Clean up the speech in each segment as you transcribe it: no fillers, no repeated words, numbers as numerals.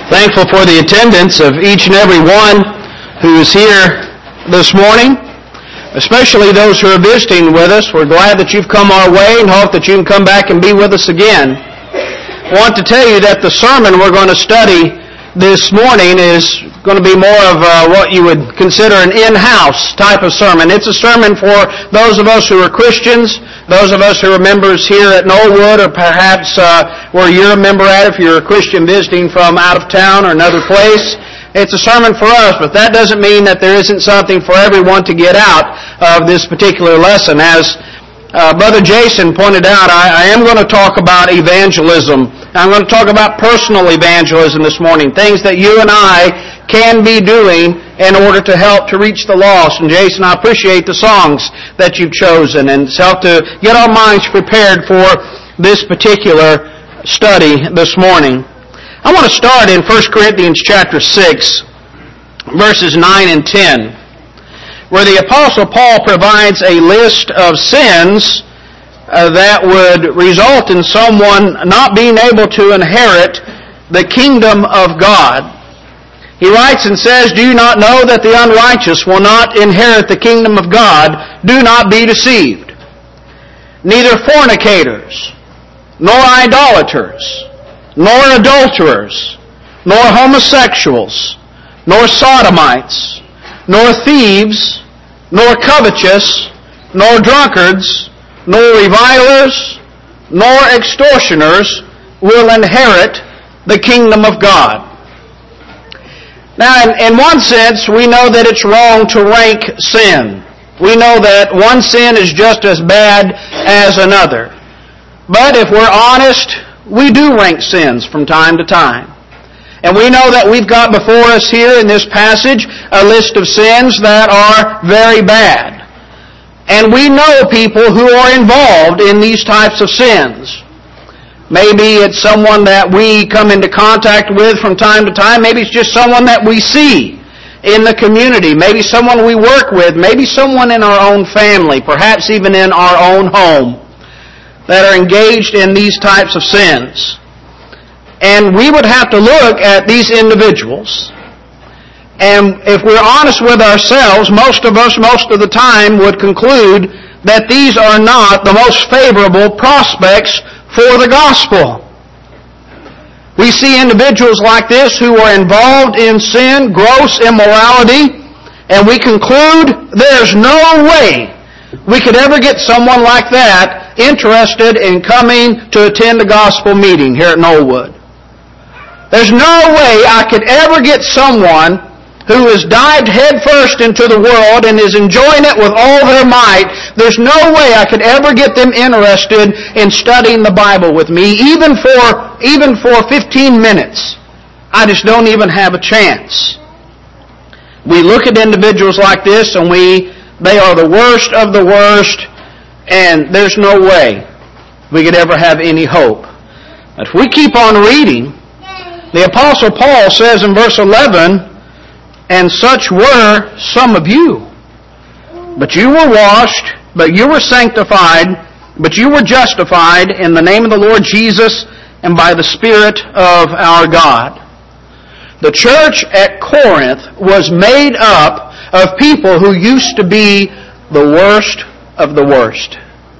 Thankful for the attendance of each and every one who is here this morning, especially those who are visiting with us. We're glad that you've come our way and hope that you can come back and be with us again. I want to tell you that the sermon we're going to study this morning is going to be more of what you would consider an in-house type of sermon. It's a sermon for those of us who are Christians, those of us who are members here at Knollwood, or perhaps where you're a member at if you're a Christian visiting from out of town or another place. It's a sermon for us, but that doesn't mean that there isn't something for everyone to get out of this particular lesson. As Brother Jason pointed out, I am going to talk about evangelism. I'm going to talk about personal evangelism this morning, things that you and I can be doing in order to help to reach the lost. And Jason, I appreciate the songs that you've chosen, and it's helped to get our minds prepared for this particular study this morning. I want to start in 1 Corinthians chapter 6, verses 9 and 10, where the Apostle Paul provides a list of sins that would result in someone not being able to inherit the kingdom of God. He writes and says, "Do you not know that the unrighteous will not inherit the kingdom of God? Do not be deceived. Neither fornicators, nor idolaters, nor adulterers, nor homosexuals, nor sodomites, nor thieves, nor covetous, nor drunkards, nor revilers, nor extortioners will inherit the kingdom of God." Now, in one sense, we know that it's wrong to rank sin. We know that one sin is just as bad as another. But if we're honest, we do rank sins from time to time. And we know that we've got before us here in this passage a list of sins that are very bad. And we know people who are involved in these types of sins. Maybe it's someone that we come into contact with from time to time. Maybe it's just someone that we see in the community. Maybe someone we work with. Maybe someone in our own family, perhaps even in our own home, that are engaged in these types of sins. And we would have to look at these individuals. And if we're honest with ourselves, most of us, most of the time, would conclude that these are not the most favorable prospects for the gospel. We see individuals like this who are involved in sin, gross immorality, and we conclude there's no way we could ever get someone like that interested in coming to attend a gospel meeting here at Knollwood. There's no way I could ever get someone who has dived headfirst into the world and is enjoying it with all their might. There's no way I could ever get them interested in studying the Bible with me, even for 15 minutes. I just don't even have a chance. We look at individuals like this and they are the worst of the worst, and there's no way we could ever have any hope. If we keep on reading, the Apostle Paul says in verse 11, "And such were some of you. But you were washed, but you were sanctified, but you were justified in the name of the Lord Jesus and by the Spirit of our God." The church at Corinth was made up of people who used to be the worst of the worst.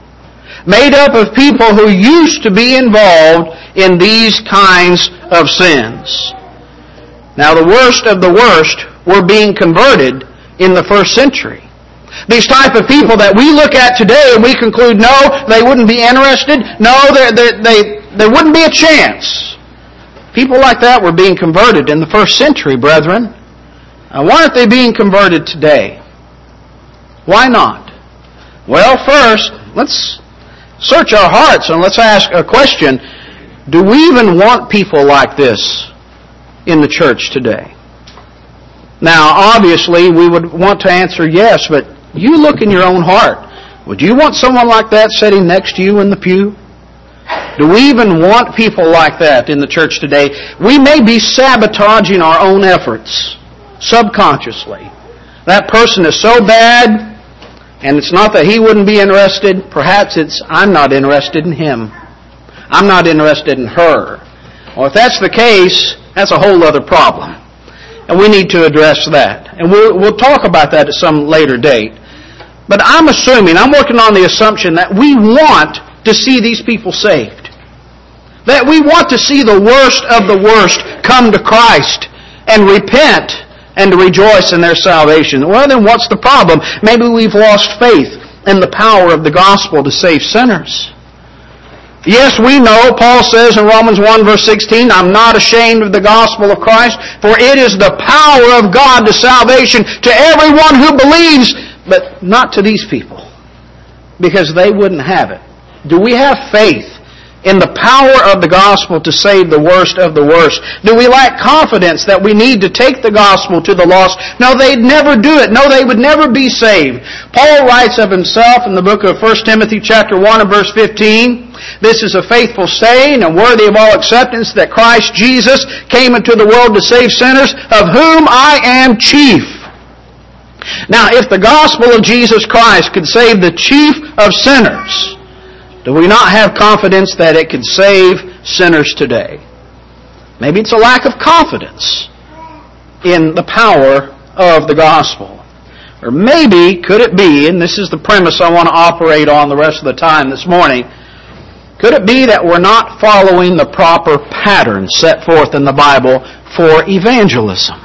Made up of people who used to be involved in these kinds of sins. Now, the worst of the worst were being converted in the first century. These type of people that we look at today and we conclude, no, they wouldn't be interested. No, there wouldn't be a chance. People like that were being converted in the first century, brethren. Now, why aren't they being converted today? Why not? Well, first, let's search our hearts and let's ask a question. Do we even want people like this in the church today? Now, obviously, we would want to answer yes, but you look in your own heart. Would you want someone like that sitting next to you in the pew? Do we even want people like that in the church today? We may be sabotaging our own efforts subconsciously. That person is so bad, and it's not that he wouldn't be interested. Perhaps it's, I'm not interested in him. I'm not interested in her. Well, if that's the case, That's a whole other problem. And we need to address that. And we'll talk about that at some later date. But I'm working on the assumption that we want to see these people saved. That we want to see the worst of the worst come to Christ and repent and to rejoice in their salvation. Well, then what's the problem? Maybe we've lost faith in the power of the gospel to save sinners. Yes, we know, Paul says in Romans 1 verse 16, I'm not ashamed of the gospel of Christ, for it is the power of God to salvation to everyone who believes, but not to these people, because they wouldn't have it. Do we have faith in the power of the gospel to save the worst of the worst? Do we lack confidence that we need to take the gospel to the lost? No, they'd never do it. No, they would never be saved. Paul writes of himself in the book of 1 Timothy chapter 1 and verse 15, this is a faithful saying and worthy of all acceptance that Christ Jesus came into the world to save sinners, of whom I am chief. Now, if the gospel of Jesus Christ could save the chief of sinners, do we not have confidence that it could save sinners today? Maybe it's a lack of confidence in the power of the gospel. Or maybe, could it be, and this is the premise I want to operate on the rest of the time this morning, could it be that we're not following the proper pattern set forth in the Bible for evangelism?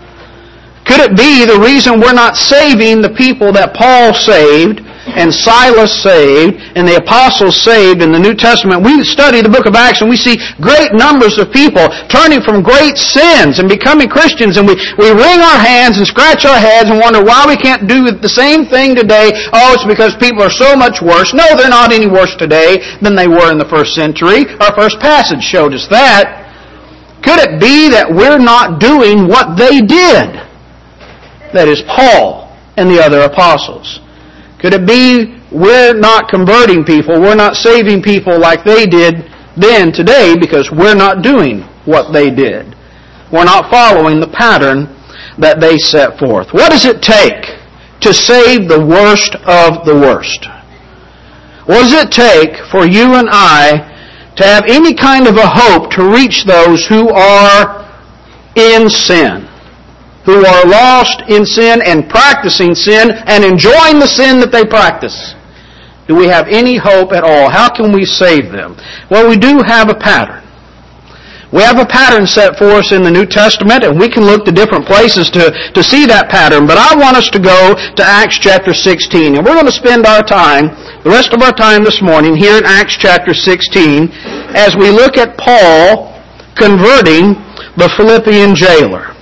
Could it be the reason we're not saving the people that Paul saved and Silas saved and the apostles saved in the New Testament? We study the book of Acts and we see great numbers of people turning from great sins and becoming Christians, and we wring our hands and scratch our heads and wonder why we can't do the same thing today. Oh, it's because people are so much worse. No, they're not any worse today than they were in the first century. Our first passage showed us that. Could it be that we're not doing what they did? That is, Paul and the other apostles. Could it be we're not converting people, we're not saving people like they did then today because we're not doing what they did? We're not following the pattern that they set forth. What does it take to save the worst of the worst? What does it take for you and I to have any kind of a hope to reach those who are in sin? Who are lost in sin and practicing sin and enjoying the sin that they practice? Do we have any hope at all? How can we save them? Well, we do have a pattern. We have a pattern set for us in the New Testament, and we can look to different places to see that pattern. But I want us to go to Acts chapter 16. And we're going to spend our time, the rest of our time this morning, here in Acts chapter 16, as we look at Paul converting the Philippian jailer.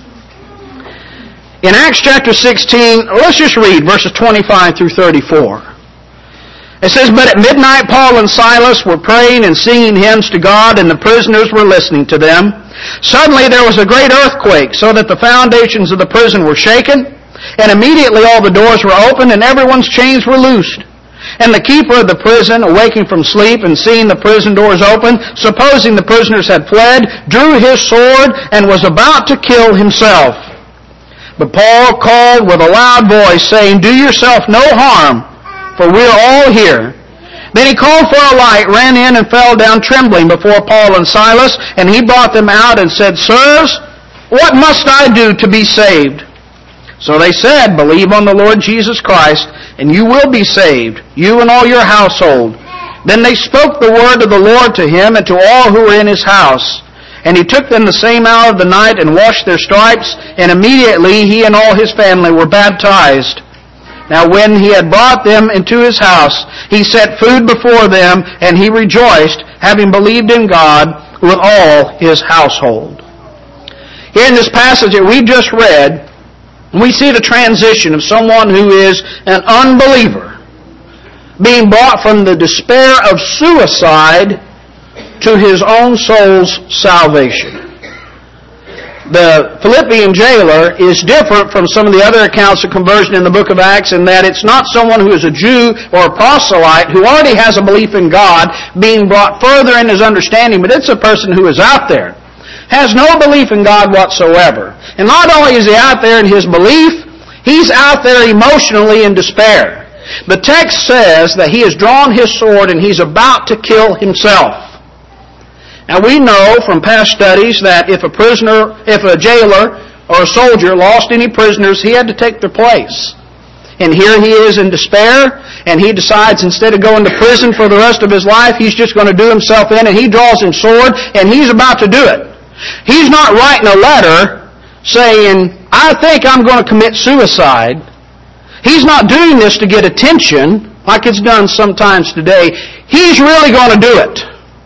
In Acts chapter 16, let's just read verses 25 through 34. It says, But at midnight Paul and Silas were praying and singing hymns to God, and the prisoners were listening to them. Suddenly there was a great earthquake, so that the foundations of the prison were shaken, and immediately all the doors were opened, and everyone's chains were loosed. And the keeper of the prison, awaking from sleep and seeing the prison doors open, supposing the prisoners had fled, drew his sword and was about to kill himself. But Paul called with a loud voice, saying, Do yourself no harm, for we are all here. Then he called for a light, ran in, and fell down trembling before Paul and Silas, and he brought them out and said, Sirs, what must I do to be saved? So they said, Believe on the Lord Jesus Christ, and you will be saved, you and all your household. Then they spoke the word of the Lord to him and to all who were in his house. And he took them the same hour of the night and washed their stripes, and immediately he and all his family were baptized. Now when he had brought them into his house, he set food before them, and he rejoiced, having believed in God with all his household. Here in this passage that we just read, we see the transition of someone who is an unbeliever being brought from the despair of suicide to his own soul's salvation. The Philippian jailer is different from some of the other accounts of conversion in the book of Acts in that it's not someone who is a Jew or a proselyte who already has a belief in God being brought further in his understanding, but it's a person who is out there, has no belief in God whatsoever. And not only is he out there in his belief, he's out there emotionally in despair. The text says that he has drawn his sword and he's about to kill himself. Now we know from past studies that if a jailer or a soldier lost any prisoners, he had to take their place. And here he is in despair, and he decides instead of going to prison for the rest of his life, he's just going to do himself in, and he draws his sword, and he's about to do it. He's not writing a letter saying, I think I'm going to commit suicide. He's not doing this to get attention, like it's done sometimes today. He's really going to do it.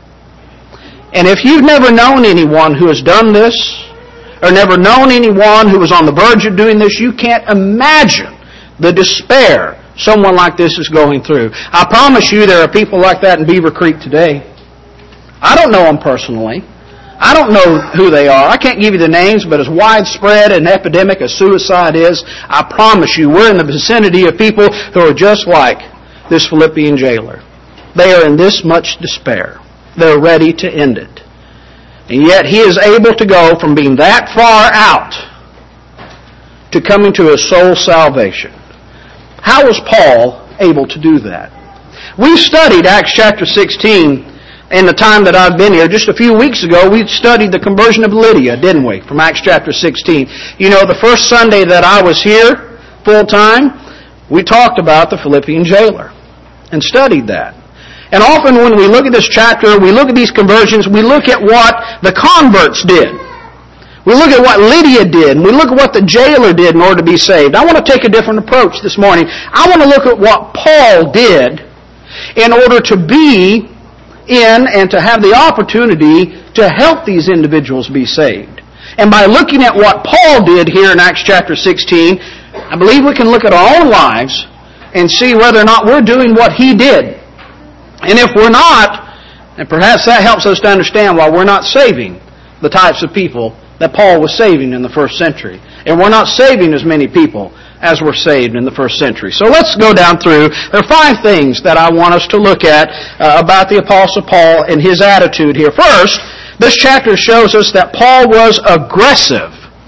And if you've never known anyone who has done this, or never known anyone who was on the verge of doing this, you can't imagine the despair someone like this is going through. I promise you there are people like that in Beaver Creek today. I don't know them personally. I don't know who they are. I can't give you the names, but as widespread an epidemic as suicide is, I promise you we're in the vicinity of people who are just like this Philippian jailer. They are in this much despair. They're ready to end it. And yet he is able to go from being that far out to coming to his soul salvation. How was Paul able to do that? We studied Acts chapter 16 in the time that I've been here. Just a few weeks ago, we studied the conversion of Lydia, didn't we? From Acts chapter 16. You know, the first Sunday that I was here full time, we talked about the Philippian jailer and studied that. And often when we look at this chapter, we look at these conversions, we look at what the converts did. We look at what Lydia did, and we look at what the jailer did in order to be saved. I want to take a different approach this morning. I want to look at what Paul did in order to be in and to have the opportunity to help these individuals be saved. And by looking at what Paul did here in Acts chapter 16, I believe we can look at our own lives and see whether or not we're doing what he did. And if we're not, and perhaps that helps us to understand why we're not saving the types of people that Paul was saving in the first century. And we're not saving as many people as were saved in the first century. So let's go down through. There are 5 things that I want us to look at about the Apostle Paul and his attitude here. First, this chapter shows us that Paul was aggressive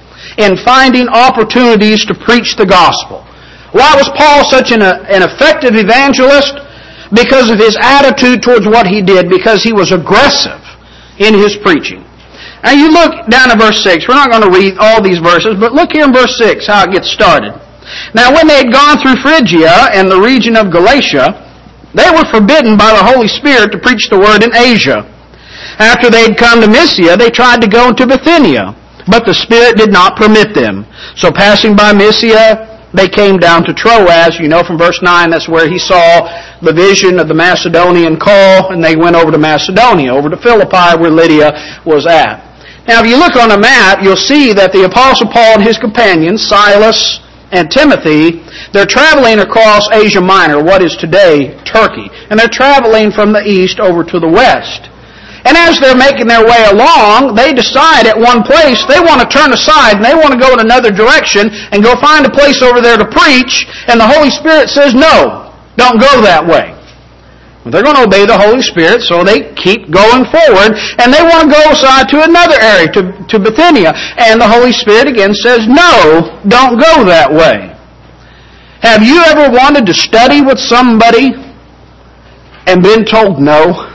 in finding opportunities to preach the gospel. Why was Paul such an effective evangelist? Because of his attitude towards what he did, because he was aggressive in his preaching. Now you look down at verse 6. We're not going to read all these verses, but look here in verse 6 how it gets started. Now when they had gone through Phrygia and the region of Galatia, they were forbidden by the Holy Spirit to preach the word in Asia. After they had come to Mysia, they tried to go into Bithynia, but the Spirit did not permit them. So passing by Mysia, they came down to Troas. You know from verse 9, that's where he saw the vision of the Macedonian call, and they went over to Macedonia, over to Philippi where Lydia was at. Now if you look on a map, you'll see that the Apostle Paul and his companions, Silas and Timothy, they're traveling across Asia Minor, what is today Turkey. And they're traveling from the east over to the west. And as they're making their way along, they decide at one place they want to turn aside and they want to go in another direction and go find a place over there to preach. And the Holy Spirit says, no, don't go that way. Well, they're going to obey the Holy Spirit, so they keep going forward. And they want to go aside to another area, to Bithynia. And the Holy Spirit again says, no, don't go that way. Have you ever wanted to study with somebody and been told no?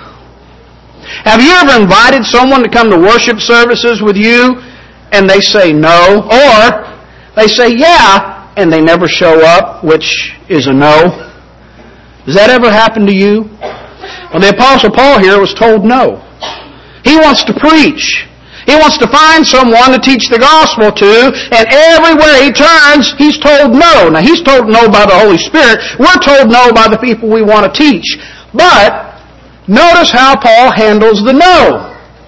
Have you ever invited someone to come to worship services with you and they say no? Or they say yeah and they never show up, which is a no? Does that ever happen to you? Well, the Apostle Paul here was told no. He wants to preach. He wants to find someone to teach the gospel to, and everywhere he turns, he's told no. Now, he's told no by the Holy Spirit. We're told no by the people we want to teach. But notice how Paul handles the no.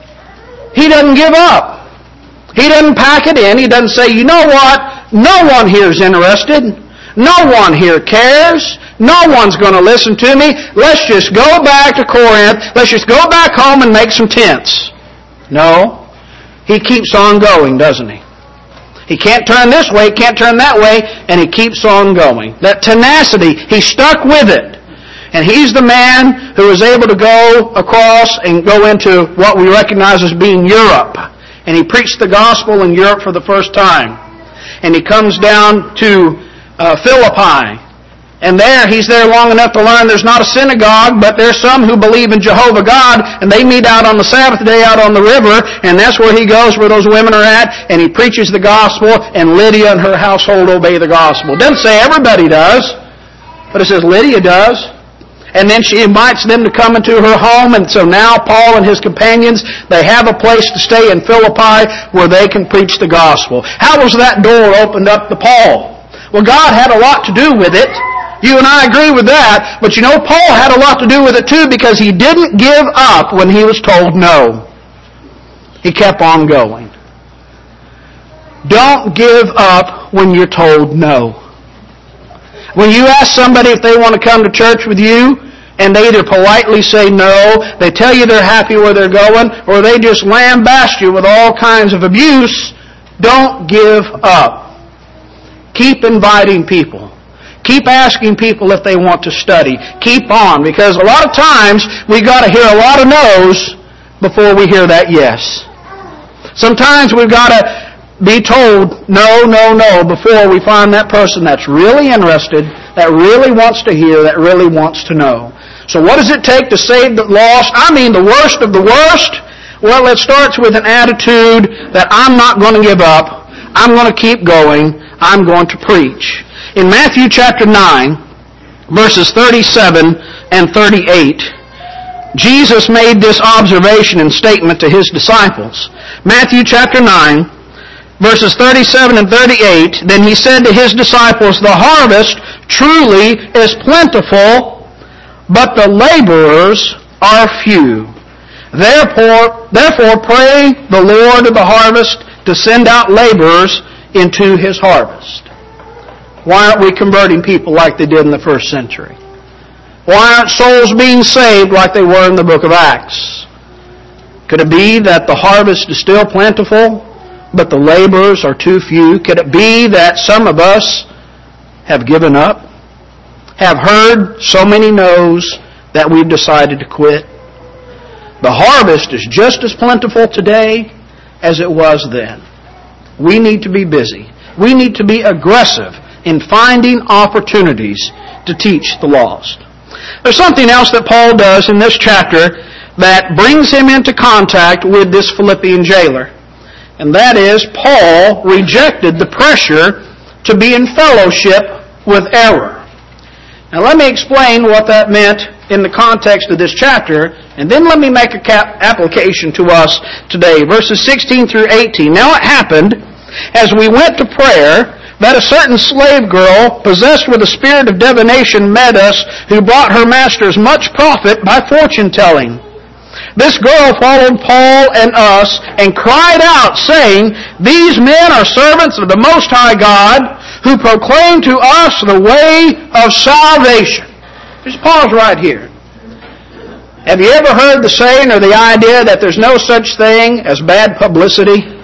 He doesn't give up. He doesn't pack it in. He doesn't say, you know what? No one here is interested. No one here cares. No one's going to listen to me. Let's just go back to Corinth. Let's just go back home and make some tents. No. He keeps on going, doesn't he? He can't turn this way, can't turn that way, and he keeps on going. That tenacity, he stuck with it. And he's the man who is able to go across and go into what we recognize as being Europe. And he preached the gospel in Europe for the first time. And he comes down to Philippi. And he's there long enough to learn there's not a synagogue, but there's some who believe in Jehovah God, and they meet out on the Sabbath day out on the river, and that's where he goes, where those women are at, and he preaches the gospel, and Lydia and her household obey the gospel. It doesn't say everybody does, but it says Lydia does. And then she invites them to come into her home, and so now Paul and his companions, they have a place to stay in Philippi where they can preach the gospel. How was that door opened up to Paul? Well, God had a lot to do with it. You and I agree with that, but you know, Paul had a lot to do with it too because he didn't give up when he was told no. He kept on going. Don't give up when you're told no. When you ask somebody if they want to come to church with you, and they either politely say no, they tell you they're happy where they're going, or they just lambaste you with all kinds of abuse, don't give up. Keep inviting people. Keep asking people if they want to study. Keep on, because a lot of times we got to hear a lot of no's before we hear that yes. Sometimes we've got to be told no, no, no before we find that person that's really interested, that really wants to hear, that really wants to know. So what does it take to save the lost? I mean the worst of the worst? Well, it starts with an attitude that I'm not going to give up. I'm going to keep going. I'm going to preach. In Matthew chapter 9, verses 37 and 38, Jesus made this observation and statement to His disciples. Matthew chapter 9, verses 37 and 38, then He said to His disciples, the harvest truly is plentiful, but the laborers are few. Therefore pray the Lord of the harvest to send out laborers into His harvest. Why aren't we converting people like they did in the first century? Why aren't souls being saved like they were in the book of Acts? Could it be that the harvest is still plentiful, but the laborers are too few? Could it be that some of us have given up, have heard so many no's that we've decided to quit? The harvest is just as plentiful today as it was then. We need to be busy. We need to be aggressive in finding opportunities to teach the lost. There's something else that Paul does in this chapter that brings him into contact with this Philippian jailer. And that is, Paul rejected the pressure to be in fellowship with error. Now let me explain what that meant in the context of this chapter, and then let me make an application to us today. Verses 16 through 18. Now it happened, as we went to prayer, that a certain slave girl, possessed with a spirit of divination, met us, who brought her masters much profit by fortune-telling. This girl followed Paul and us, and cried out, saying, these men are servants of the Most High God, who proclaim to us the way of salvation. Just pause right here. Have you ever heard the saying or the idea that there's no such thing as bad publicity?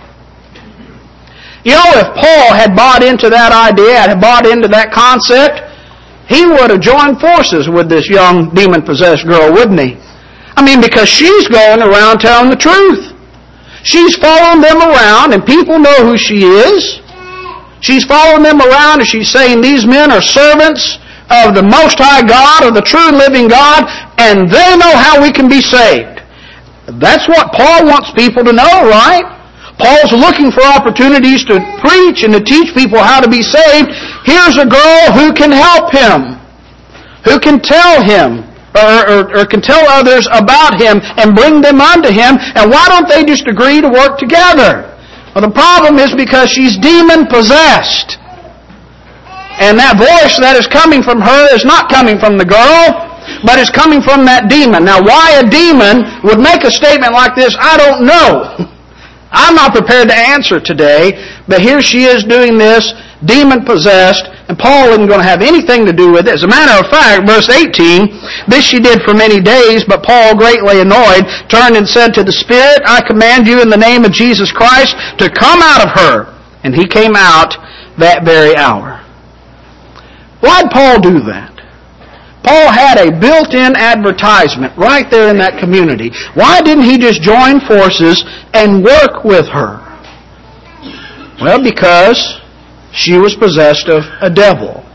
You know, if Paul had bought into that idea, had bought into that concept, he would have joined forces with this young demon-possessed girl, wouldn't he? I mean, because she's going around telling the truth. She's following them around, and people know who she is. She's following them around, and she's saying these men are servants of the Most High God, of the true living God, and they know how we can be saved. That's what Paul wants people to know, right? Paul's looking for opportunities to preach and to teach people how to be saved. Here's a girl who can help him, who can tell him, or can tell others about him and bring them unto him. And why don't they just agree to work together? Well, the problem is because she's demon-possessed. And that voice that is coming from her is not coming from the girl, but it's coming from that demon. Now, why a demon would make a statement like this, I don't know. I'm not prepared to answer today, but here she is doing this, demon-possessed, and Paul isn't going to have anything to do with it. As a matter of fact, verse 18, this she did for many days, but Paul, greatly annoyed, turned and said to the Spirit, I command you in the name of Jesus Christ to come out of her. And he came out that very hour. Why'd Paul do that? Paul had a built-in advertisement right there in that community. Why didn't he just join forces and work with her? Well, because she was possessed of a devil.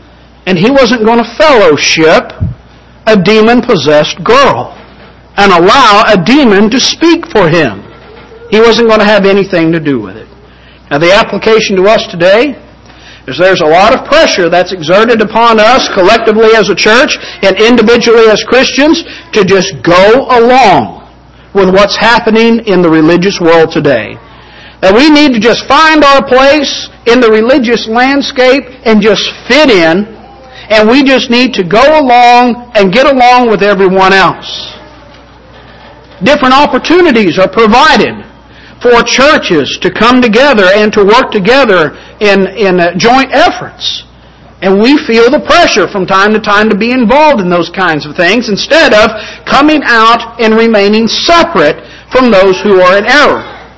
And he wasn't going to fellowship a demon-possessed girl and allow a demon to speak for him. He wasn't going to have anything to do with it. Now the application to us today is there's a lot of pressure that's exerted upon us collectively as a church and individually as Christians to just go along with what's happening in the religious world today. That we need to just find our place in the religious landscape and just fit in, and we just need to go along and get along with everyone else. Different opportunities are provided for churches to come together and to work together in joint efforts. And we feel the pressure from time to time to be involved in those kinds of things instead of coming out and remaining separate from those who are in error.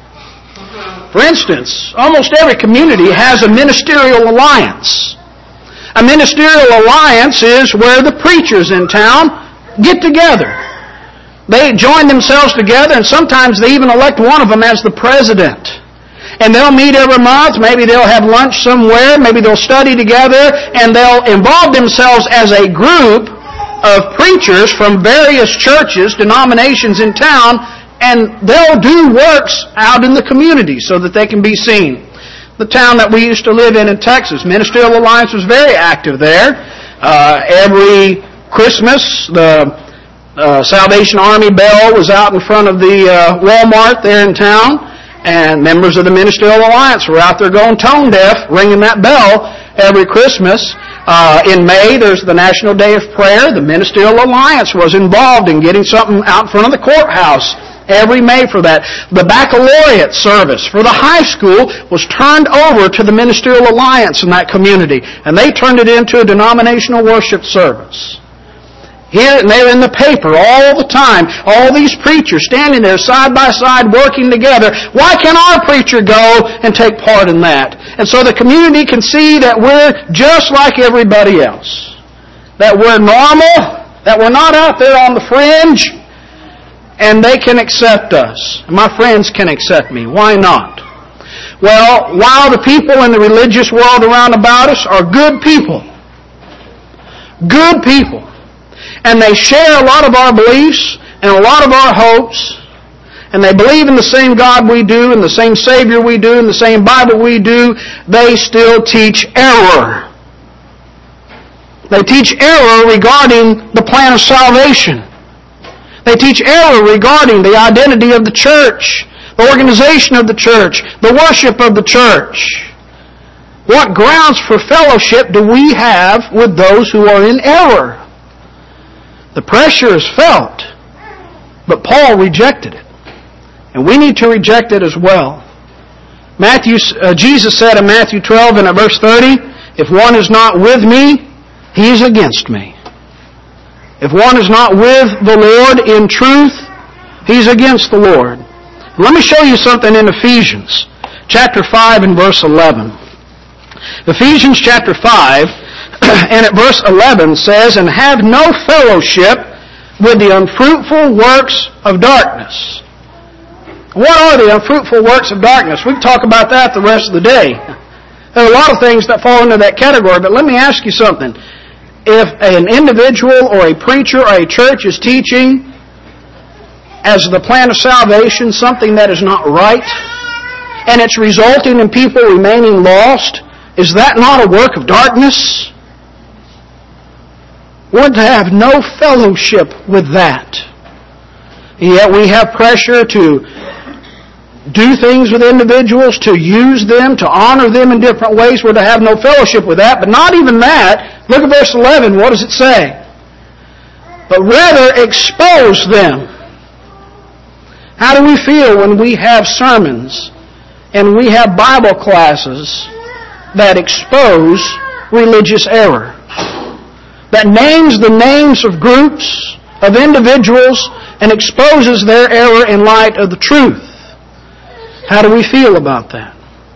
For instance, almost every community has a ministerial alliance. A ministerial alliance is where the preachers in town get together. They join themselves together, and sometimes they even elect one of them as the president. And they'll meet every month, maybe they'll have lunch somewhere, maybe they'll study together, and they'll involve themselves as a group of preachers from various churches, denominations in town, and they'll do works out in the community so that they can be seen. The town that we used to live in Texas, Ministerial Alliance was very active there. Every Christmas, the Salvation Army bell was out in front of the Walmart there in town, and members of the Ministerial Alliance were out there going tone deaf, ringing that bell every Christmas. In May, there's the National Day of Prayer. The Ministerial Alliance was involved in getting something out in front of the courthouse every May for that. The baccalaureate service for the high school was turned over to the Ministerial Alliance in that community, and they turned it into a denominational worship service. Here, and they're in the paper all the time. All these preachers standing there side by side working together. Why can't our preacher go and take part in that? And so the community can see that we're just like everybody else. That we're normal. That we're not out there on the fringe. And they can accept us. My friends can accept me. Why not? Well, while the people in the religious world around about us are good people. Good people. And they share a lot of our beliefs and a lot of our hopes. And they believe in the same God we do, and the same Savior we do, and the same Bible we do. They still teach error. They teach error regarding the plan of salvation. They teach error regarding the identity of the church, the organization of the church, the worship of the church. What grounds for fellowship do we have with those who are in error? The pressure is felt, but Paul rejected it. And we need to reject it as well. Jesus said in Matthew 12 and at verse 30, if one is not with me, he is against me. If one is not with the Lord in truth, he's against the Lord. Let me show you something in Ephesians chapter 5 and verse 11. Ephesians chapter 5 and at verse 11 says, and have no fellowship with the unfruitful works of darkness. What are the unfruitful works of darkness? We can talk about that the rest of the day. There are a lot of things that fall into that category, but let me ask you something. If an individual or a preacher or a church is teaching as the plan of salvation something that is not right, and it's resulting in people remaining lost, is that not a work of darkness? We're to have no fellowship with that. Yet we have pressure to do things with individuals, to use them, to honor them in different ways. We're to have no fellowship with that. But not even that. Look at verse 11. What does it say? But rather expose them. How do we feel when we have sermons and we have Bible classes that expose religious error? That names the names of groups, of individuals, and exposes their error in light of the truth. How do we feel about that?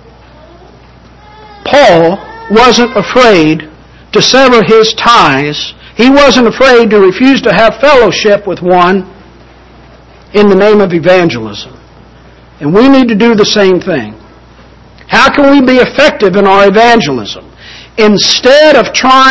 Paul wasn't afraid to sever his ties. He wasn't afraid to refuse to have fellowship with one in the name of evangelism. And we need to do the same thing. How can we be effective in our evangelism? Instead of trying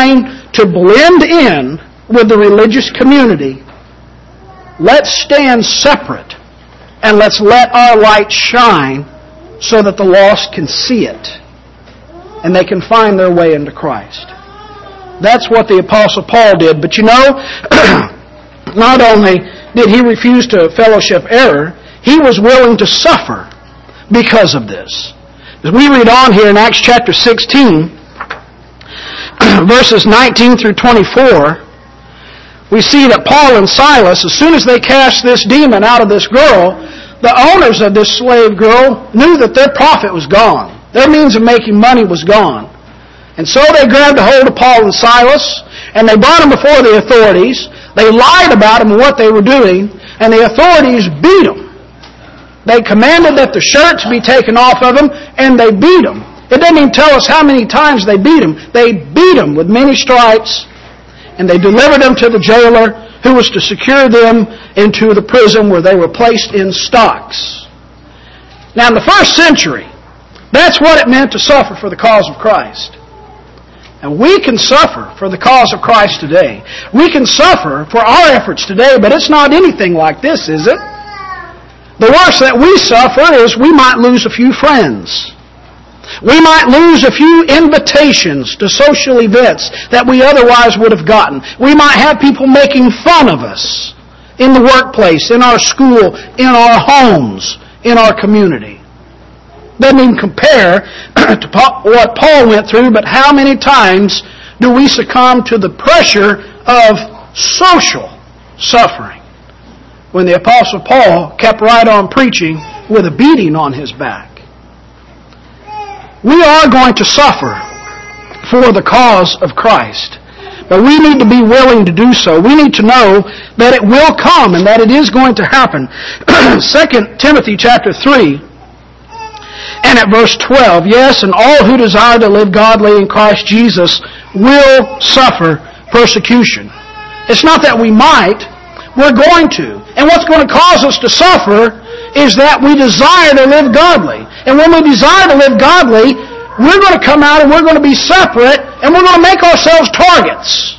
to blend in with the religious community, let's stand separate and let's let our light shine so that the lost can see it and they can find their way into Christ. That's what the Apostle Paul did. But you know, not only did he refuse to fellowship error, he was willing to suffer because of this. As we read on here in Acts chapter 16, verses 19 through 24, we see that Paul and Silas, as soon as they cast this demon out of this girl, the owners of this slave girl knew that their profit was gone. Their means of making money was gone. And so they grabbed a hold of Paul and Silas, and they brought them before the authorities. They lied about them and what they were doing, and the authorities beat them. They commanded that the shirts be taken off of them, and they beat them. It doesn't even tell us how many times they beat them. They beat them with many stripes, and they delivered them to the jailer, who was to secure them into the prison where they were placed in stocks. Now, in the first century, that's what it meant to suffer for the cause of Christ. And we can suffer for the cause of Christ today. We can suffer for our efforts today, but it's not anything like this, is it? The worst that we suffer is we might lose a few friends. We might lose a few invitations to social events that we otherwise would have gotten. We might have people making fun of us in the workplace, in our school, in our homes, in our community. Doesn't even compare to what Paul went through, but how many times do we succumb to the pressure of social suffering when the Apostle Paul kept right on preaching with a beating on his back? We are going to suffer for the cause of Christ, but we need to be willing to do so. We need to know that it will come and that it is going to happen. 2 Timothy chapter 3 and at verse 12, yes, and all who desire to live godly in Christ Jesus will suffer persecution. It's not that we might, we're going to. And what's going to cause us to suffer is that we desire to live godly. And when we desire to live godly, we're going to come out and we're going to be separate and we're going to make ourselves targets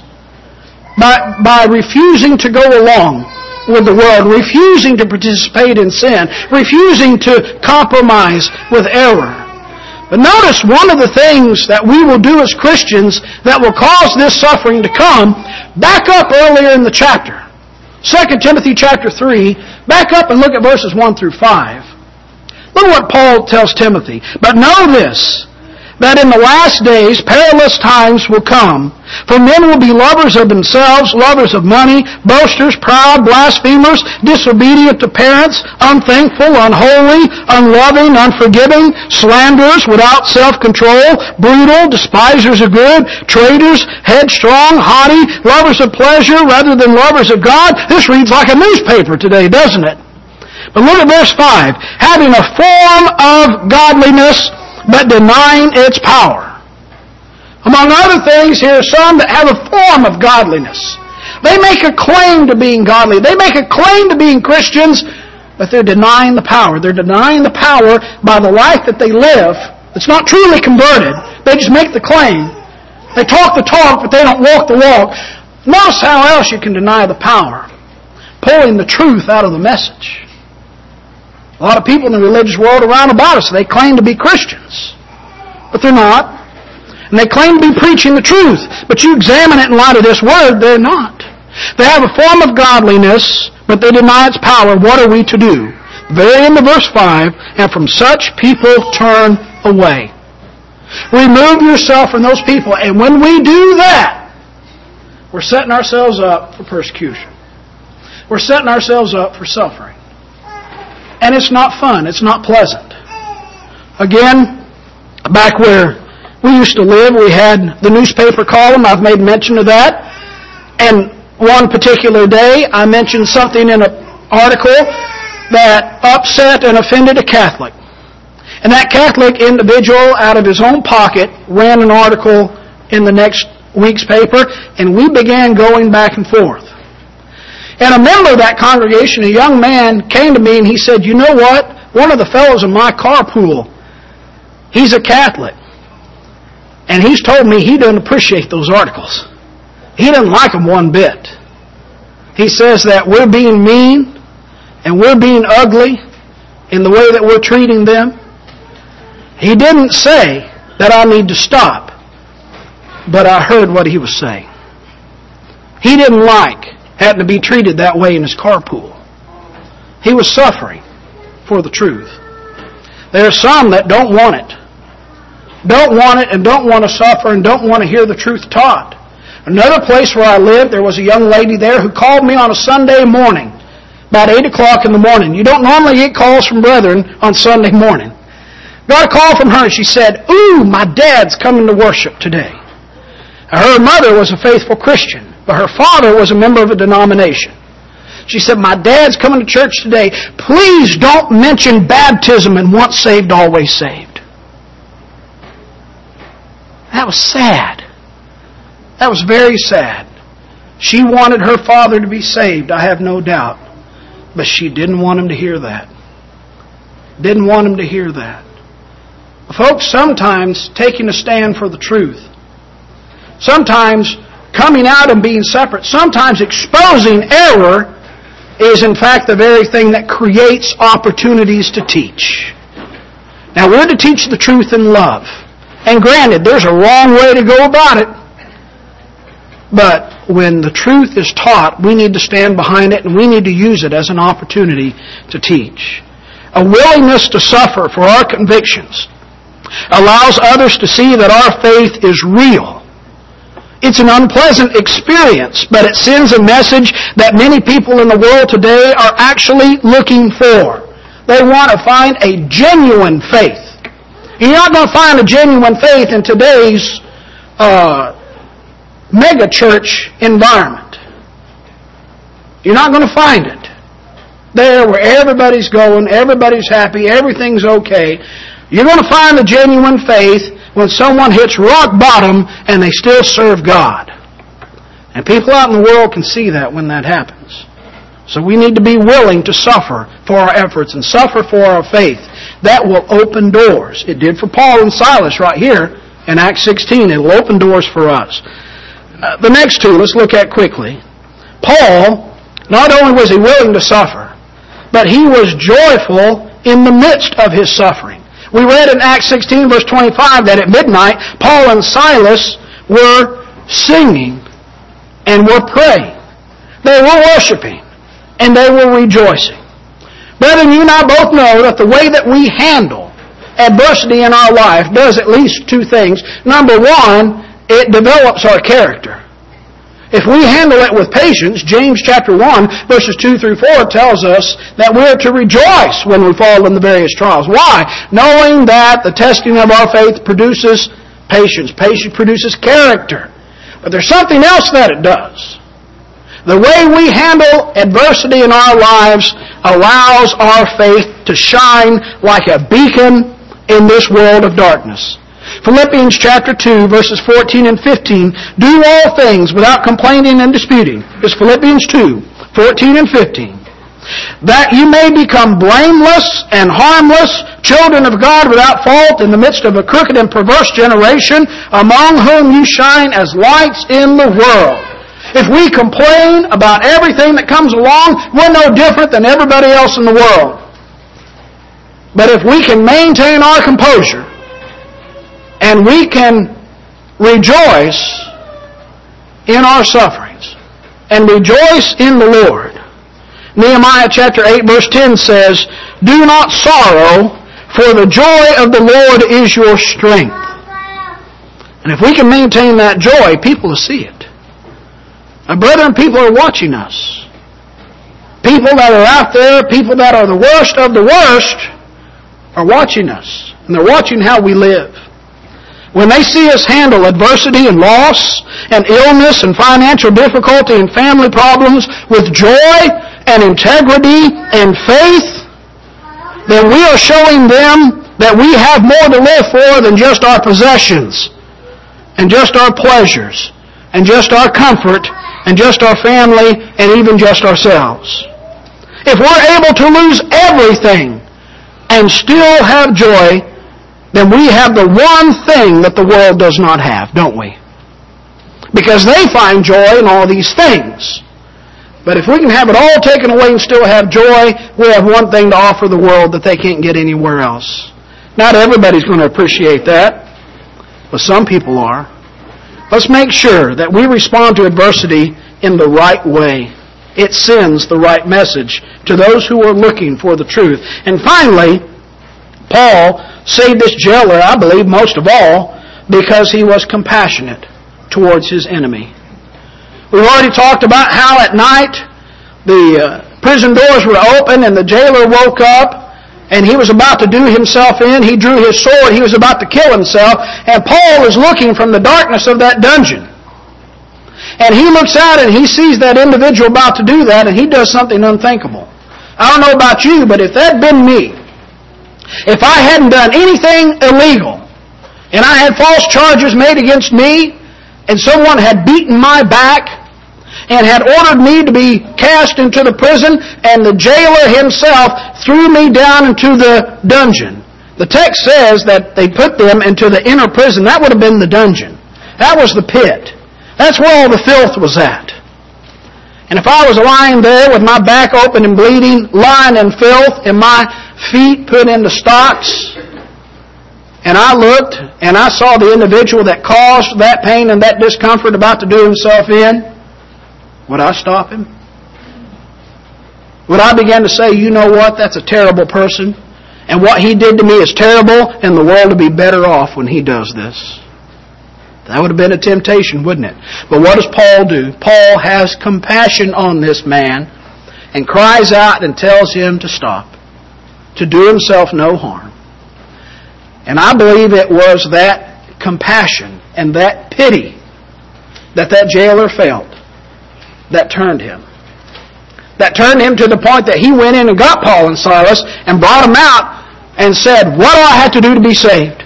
by refusing to go along with the world, refusing to participate in sin, refusing to compromise with error. But notice one of the things that we will do as Christians that will cause this suffering to come, back up earlier in the chapter. 2 Timothy chapter 3, back up and look at verses 1 through 5. Look at what Paul tells Timothy. But know this, that in the last days perilous times will come. For men will be lovers of themselves, lovers of money, boasters, proud, blasphemers, disobedient to parents, unthankful, unholy, unloving, unforgiving, slanderers, without self-control, brutal, despisers of good, traitors, headstrong, haughty, lovers of pleasure rather than lovers of God. This reads like a newspaper today, doesn't it? But look at verse 5. Having a form of godliness, but denying its power. Among other things, here are some that have a form of godliness. They make a claim to being godly. They make a claim to being Christians, but they're denying the power. They're denying the power by the life that they live. It's not truly converted. They just make the claim. They talk the talk, but they don't walk the walk. Notice how else you can deny the power. Pulling the truth out of the message. A lot of people in the religious world around about us, they claim to be Christians. But they're not. And they claim to be preaching the truth. But you examine it in light of this word, they're not. They have a form of godliness, but they deny its power. What are we to do? Very end of verse 5, and from such people turn away. Remove yourself from those people. And when we do that, we're setting ourselves up for persecution. We're setting ourselves up for suffering. And it's not fun. It's not pleasant. Again, back where we used to live, we had the newspaper column. I've made mention of that. And one particular day, I mentioned something in an article that upset and offended a Catholic. And that Catholic individual, out of his own pocket, ran an article in the next week's paper, and we began going back and forth. And a member of that congregation, a young man, came to me and he said, you know what? One of the fellows in my carpool, he's a Catholic. And he's told me he doesn't appreciate those articles. He didn't like them one bit. He says that we're being mean and we're being ugly in the way that we're treating them. He didn't say that I need to stop, but I heard what he was saying. He didn't like having to be treated that way in his carpool. He was suffering for the truth. There are some that don't want it. Don't want it and don't want to suffer and don't want to hear the truth taught. Another place where I lived, there was a young lady there who called me on a Sunday morning, about 8 o'clock in the morning. You don't normally get calls from brethren on Sunday morning. Got a call from her and she said, "Ooh, my dad's coming to worship today." Her mother was a faithful Christian, but her father was a member of a denomination. She said, "My dad's coming to church today. Please don't mention baptism and once saved, always saved." That was sad. That was very sad. She wanted her father to be saved, I have no doubt. But she didn't want him to hear that. Didn't want him to hear that. Folks, sometimes taking a stand for the truth, sometimes coming out and being separate, sometimes exposing error is in fact the very thing that creates opportunities to teach. Now we're to teach the truth in love. And granted, there's a wrong way to go about it. But when the truth is taught, we need to stand behind it and we need to use it as an opportunity to teach. A willingness to suffer for our convictions allows others to see that our faith is real. It's an unpleasant experience, but it sends a message that many people in the world today are actually looking for. They want to find a genuine faith. You're not going to find a genuine faith in today's mega church environment. You're not going to find it. There where everybody's going, everybody's happy, everything's okay. You're going to find the genuine faith when someone hits rock bottom and they still serve God. And people out in the world can see that when that happens. So we need to be willing to suffer for our efforts and suffer for our faith. That will open doors. It did for Paul and Silas right here in Acts 16. It will open doors for us. The next two, let's look at quickly. Paul, not only was he willing to suffer, but he was joyful in the midst of his suffering. We read in Acts 16 verse 25 that at midnight, Paul and Silas were singing and were praying. They were worshiping and they were rejoicing. Brethren, you and I both know that the way that we handle adversity in our life does at least two things. Number one, it develops our character. If we handle it with patience, James chapter 1, verses 2 through 4 tells us that we're to rejoice when we fall in the various trials. Why? Knowing that the testing of our faith produces patience. Patience produces character. But there's something else that it does. The way we handle adversity in our lives allows our faith to shine like a beacon in this world of darkness. Philippians chapter 2, verses 14 and 15, do all things without complaining and disputing. It's Philippians 2, 14 and 15. That you may become blameless and harmless, children of God without fault in the midst of a crooked and perverse generation, among whom you shine as lights in the world. If we complain about everything that comes along, we're no different than everybody else in the world. But if we can maintain our composure, and we can rejoice in our sufferings and rejoice in the Lord. Nehemiah chapter 8 verse 10 says, do not sorrow, for the joy of the Lord is your strength. And if we can maintain that joy, people will see it. Now, brethren, people are watching us. People that are out there, people that are the worst of the worst, are watching us. And they're watching how we live. When they see us handle adversity and loss and illness and financial difficulty and family problems with joy and integrity and faith, then we are showing them that we have more to live for than just our possessions and just our pleasures and just our comfort and just our family and even just ourselves. If we're able to lose everything and still have joy, then we have the one thing that the world does not have, don't we? because they find joy in all these things. But if we can have it all taken away and still have joy, we have one thing to offer the world that they can't get anywhere else. Not everybody's going to appreciate that, but some people are. Let's make sure that we respond to adversity in the right way. It sends the right message to those who are looking for the truth. And finally, Paul saved this jailer, I believe, most of all, because he was compassionate towards his enemy. We've already talked about how at night the prison doors were open and the jailer woke up and he was about to do himself in. He drew his sword. He was about to kill himself. And Paul is looking from the darkness of that dungeon. And he looks out and he sees that individual about to do that, and he does something unthinkable. I don't know about you, but if that had been me, if I hadn't done anything illegal, and I had false charges made against me, and someone had beaten my back, and had ordered me to be cast into the prison, and the jailer himself threw me down into the dungeon. The text says that they put them into the inner prison. That would have been the dungeon. That was the pit. That's where all the filth was at. And if I was lying there with my back open and bleeding, lying in filth, and my feet put into stocks, and I looked and I saw the individual that caused that pain and that discomfort about to do himself in, would I stop him? Would I begin to say, you know what, that's a terrible person, and what he did to me is terrible, and the world will be better off when he does this? That would have been a temptation, wouldn't it? But what does Paul do? Paul has compassion on this man and cries out and tells him to stop, to do himself no harm. And I believe it was that compassion and that pity that jailer felt that turned him. That turned him to the point that he went in and got Paul and Silas and brought them out and said, what do I have to do to be saved?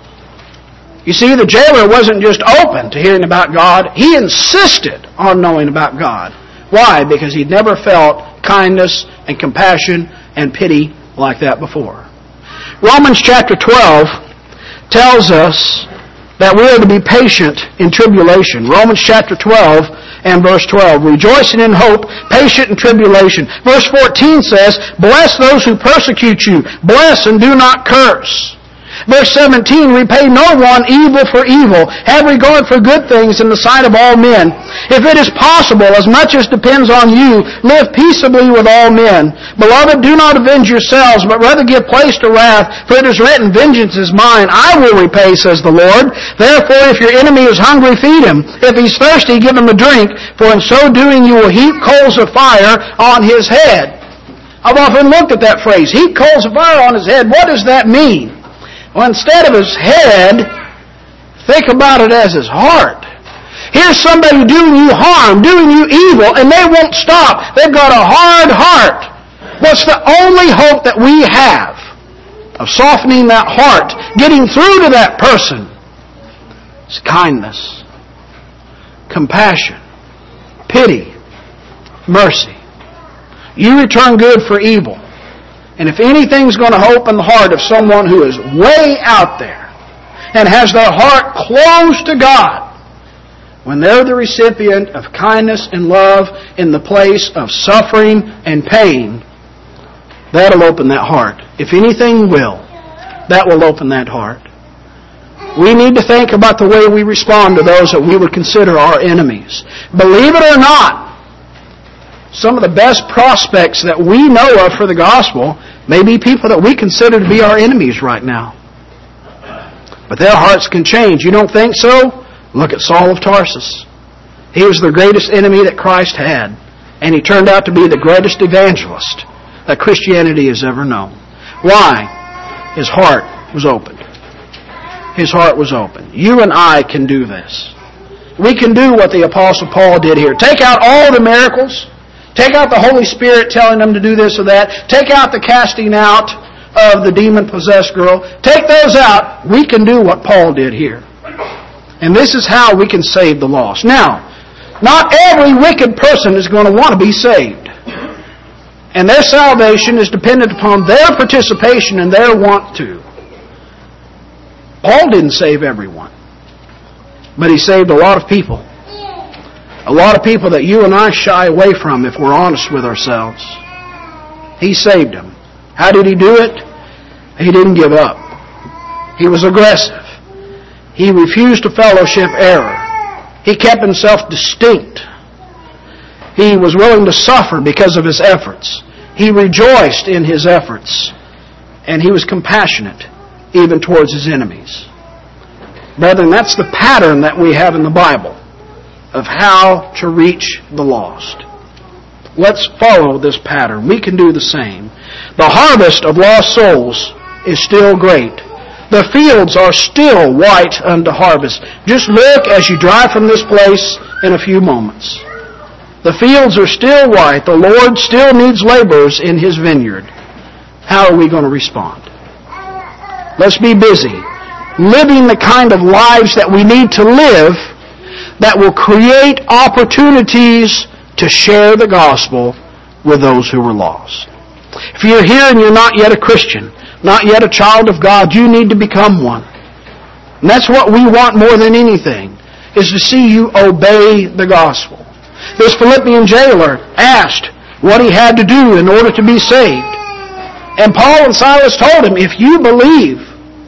You see, the jailer wasn't just open to hearing about God. He insisted on knowing about God. Why? Because he'd never felt kindness and compassion and pity like that before. Romans chapter 12 tells us that we are to be patient in tribulation. Romans chapter 12 and verse 12. Rejoicing in hope, patient in tribulation. Verse 14 says, bless those who persecute you. Bless and do not curse. Verse 17, repay no one evil for evil. Have regard for good things in the sight of all men. If it is possible, as much as depends on you, live peaceably with all men. Beloved, do not avenge yourselves, but rather give place to wrath, for it is written, vengeance is mine, I will repay, says the Lord. Therefore, if your enemy is hungry, feed him. If he's thirsty, give him a drink, for in so doing you will heap coals of fire on his head. I've often looked at that phrase, heap coals of fire on his head. What does that mean? Well, instead of his head, think about it as his heart. Here's somebody doing you harm, doing you evil, and they won't stop. They've got a hard heart. What's the only hope that we have of softening that heart, getting through to that person? It's kindness, compassion, pity, mercy. You return good for evil. And if anything's going to open the heart of someone who is way out there and has their heart closed to God, when they're the recipient of kindness and love in the place of suffering and pain, that'll open that heart. If anything will, that will open that heart. We need to think about the way we respond to those that we would consider our enemies. Believe it or not, some of the best prospects that we know of for the gospel may be people that we consider to be our enemies right now. But their hearts can change. You don't think so? Look at Saul of Tarsus. He was the greatest enemy that Christ had. And he turned out to be the greatest evangelist that Christianity has ever known. Why? His heart was open. His heart was open. You and I can do this. We can do what the Apostle Paul did here. Take out all the miracles. Take out the Holy Spirit telling them to do this or that. Take out the casting out of the demon-possessed girl. Take those out. We can do what Paul did here. And this is how we can save the lost. Now, not every wicked person is going to want to be saved. And their salvation is dependent upon their participation and their want to. Paul didn't save everyone. But he saved a lot of people. A lot of people that you and I shy away from if we're honest with ourselves. He saved them. How did He do it? He didn't give up. He was aggressive. He refused to fellowship error. He kept Himself distinct. He was willing to suffer because of His efforts. He rejoiced in His efforts. And He was compassionate even towards His enemies. Brethren, that's the pattern that we have in the Bible of how to reach the lost. Let's follow this pattern. We can do the same. The harvest of lost souls is still great. The fields are still white unto harvest. Just look as you drive from this place in a few moments. The fields are still white. The Lord still needs laborers in His vineyard. How are we going to respond? Let's be busy, living the kind of lives that we need to live that will create opportunities to share the gospel with those who are lost. If you're here and you're not yet a Christian, not yet a child of God, you need to become one. And that's what we want more than anything, is to see you obey the gospel. This Philippian jailer asked what he had to do in order to be saved. And Paul and Silas told him, if you believe,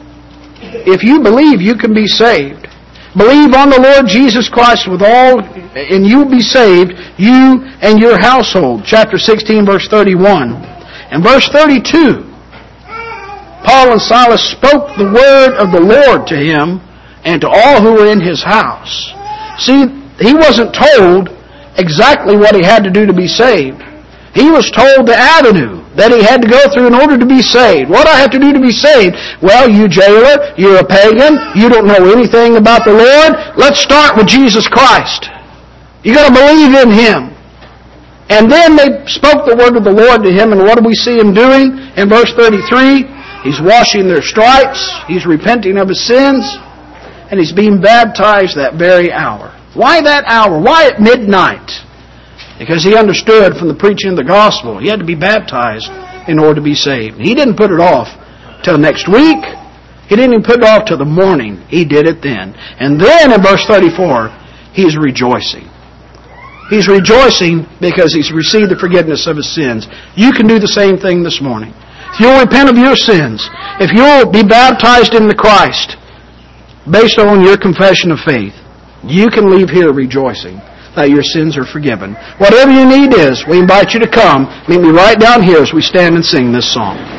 you can be saved. Believe on the Lord Jesus Christ with all, and you'll be saved, you and your household. Chapter 16, verse 31. And verse 32, Paul and Silas spoke the word of the Lord to him and to all who were in his house. See, he wasn't told exactly what he had to do to be saved. He was told the avenue that he had to go through in order to be saved. What do I have to do to be saved? Well, you jailer, you're a pagan, you don't know anything about the Lord. Let's start with Jesus Christ. You got to believe in Him. And then they spoke the word of the Lord to him, and what do we see him doing? In verse 33, he's washing their stripes, he's repenting of his sins, and he's being baptized that very hour. Why that hour? Why at midnight? Because he understood from the preaching of the gospel, he had to be baptized in order to be saved. He didn't put it off till next week. He didn't even put it off till the morning. He did it then. And then in verse 34, he's rejoicing. He's rejoicing because he's received the forgiveness of his sins. You can do the same thing this morning. If you'll repent of your sins, if you'll be baptized in the Christ, based on your confession of faith, you can leave here rejoicing that your sins are forgiven. Whatever your need is, we invite you to come. Meet me right down here as we stand and sing this song.